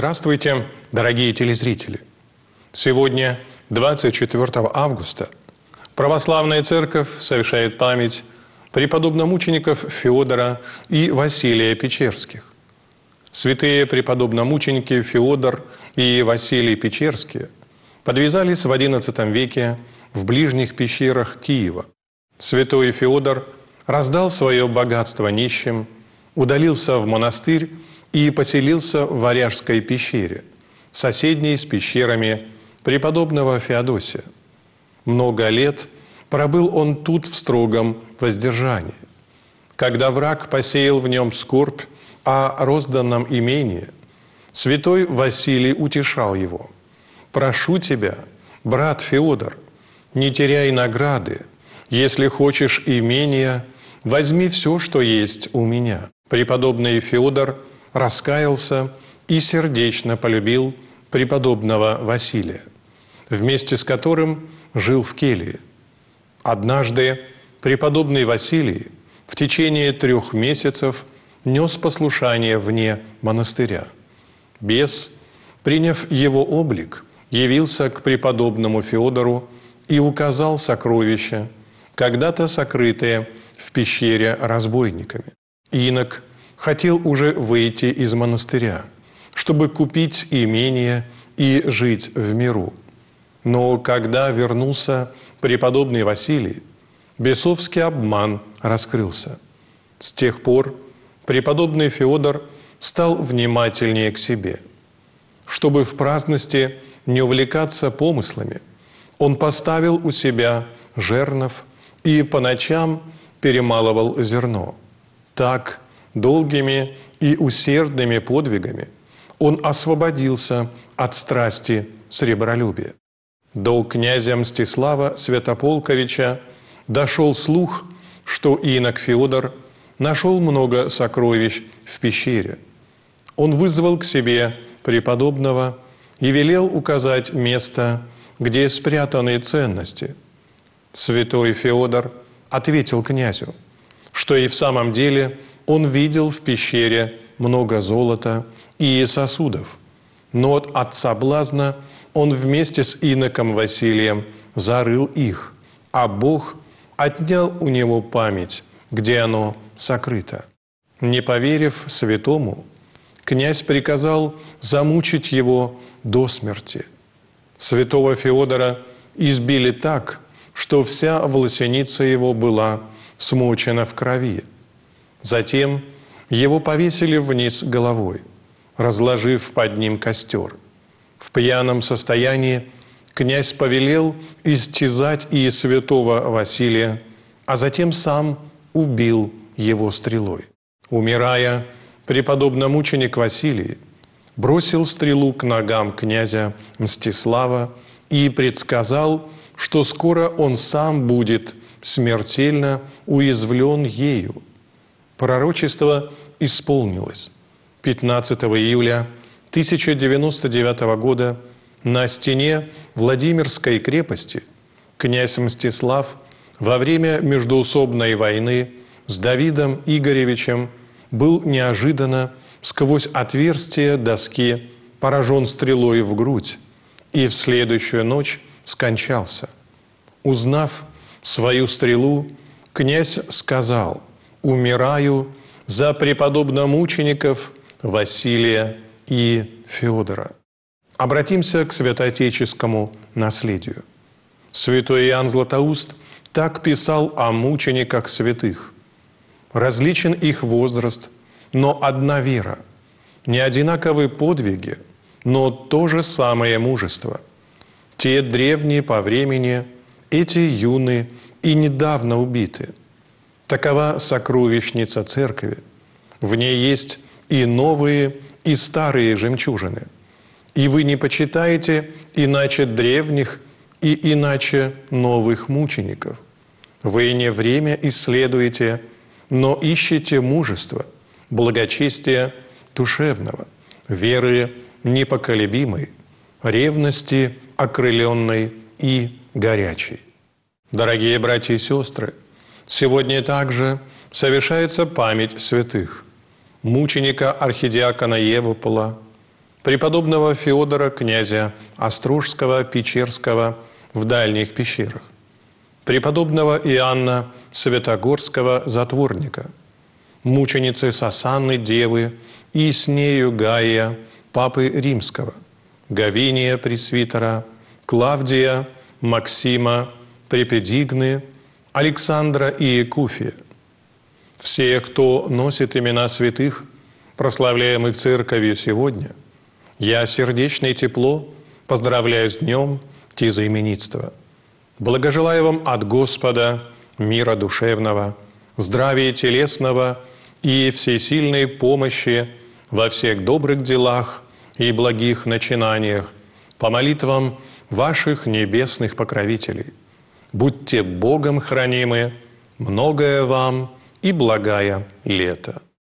Здравствуйте, дорогие телезрители! Сегодня, 24 августа, Православная Церковь совершает память преподобномучеников Феодора и Василия Печерских. Святые преподобномученики Феодор и Василий Печерские подвязались в XI веке в ближних пещерах Киева. Святой Феодор раздал свое богатство нищим, удалился в монастырь и поселился в Варяжской пещере, соседней с пещерами преподобного Феодосия. Много лет пробыл он тут в строгом воздержании. Когда враг посеял в нем скорбь о розданном имении, святой Василий утешал его: «Прошу тебя, брат Феодор, не теряй награды. Если хочешь имения, возьми все, что есть у меня». Преподобный Феодор раскаялся и сердечно полюбил преподобного Василия, вместе с которым жил в келье. Однажды преподобный Василий в течение 3 месяцев нес послушание вне монастыря. Бес, приняв его облик, явился к преподобному Феодору и указал сокровища, когда-то сокрытые в пещере разбойниками. Инок хотел уже выйти из монастыря, чтобы купить имение и жить в миру. Но когда вернулся преподобный Василий, бесовский обман раскрылся. С тех пор преподобный Феодор стал внимательнее к себе. Чтобы в праздности не увлекаться помыслами, он поставил у себя жернов и по ночам перемалывал зерно. Так, долгими и усердными подвигами он освободился от страсти сребролюбия. До князя Мстислава Святополковича дошел слух, что инок Феодор нашел много сокровищ в пещере. Он вызвал к себе преподобного и велел указать место, где спрятаны ценности. Святой Феодор ответил князю, что и в самом деле он видел в пещере много золота и сосудов, но от соблазна он вместе с иноком Василием зарыл их, а Бог отнял у него память, где оно сокрыто. Не поверив святому, князь приказал замучить его до смерти. Святого Феодора избили так, что вся волосяница его была смочена в крови. Затем его повесили вниз головой, разложив под ним костер. В пьяном состоянии князь повелел истязать и святого Василия, а затем сам убил его стрелой. Умирая, преподобномученик Василий бросил стрелу к ногам князя Мстислава и предсказал, что скоро он сам будет смертельно уязвлен ею. Пророчество исполнилось. 15 июля 1099 года на стене Владимирской крепости князь Мстислав во время междоусобной войны с Давидом Игоревичем был неожиданно сквозь отверстие доски поражен стрелой в грудь и в следующую ночь скончался. Узнав свою стрелу, князь сказал: «Умираю за преподобномучеников Василия и Феодора». Обратимся к святоотеческому наследию. Святой Иоанн Златоуст так писал о мучениках святых: «Различен их возраст, но одна вера, не одинаковы подвиги, но то же самое мужество. Те древние по времени, эти юны и недавно убиты. Такова сокровищница церкви. В ней есть и новые, и старые жемчужины. И вы не почитаете иначе древних и иначе новых мучеников. Вы не время исследуете, но ищете мужества, благочестия душевного, веры непоколебимой, ревности окрыленной и горячей». Дорогие братья и сестры, сегодня также совершается память святых: мученика архидиакона Евупола, преподобного Феодора, князя Острожского, Печерского в дальних пещерах, преподобного Иоанна Святогорского, затворника, мученицы Сосанны Девы и с нею Гая, папы Римского, Гавиния пресвитера, Клавдия, Максима, Препедигны, Александра и Екуфия. Все, кто носит имена святых, прославляемых Церковью сегодня, я сердечно и тепло поздравляю с днем тезаименитства. Благожелаю вам от Господа мира душевного, здравия телесного и всесильной помощи во всех добрых делах и благих начинаниях по молитвам ваших небесных покровителей. Будьте Богом хранимы, многое вам и благая лето.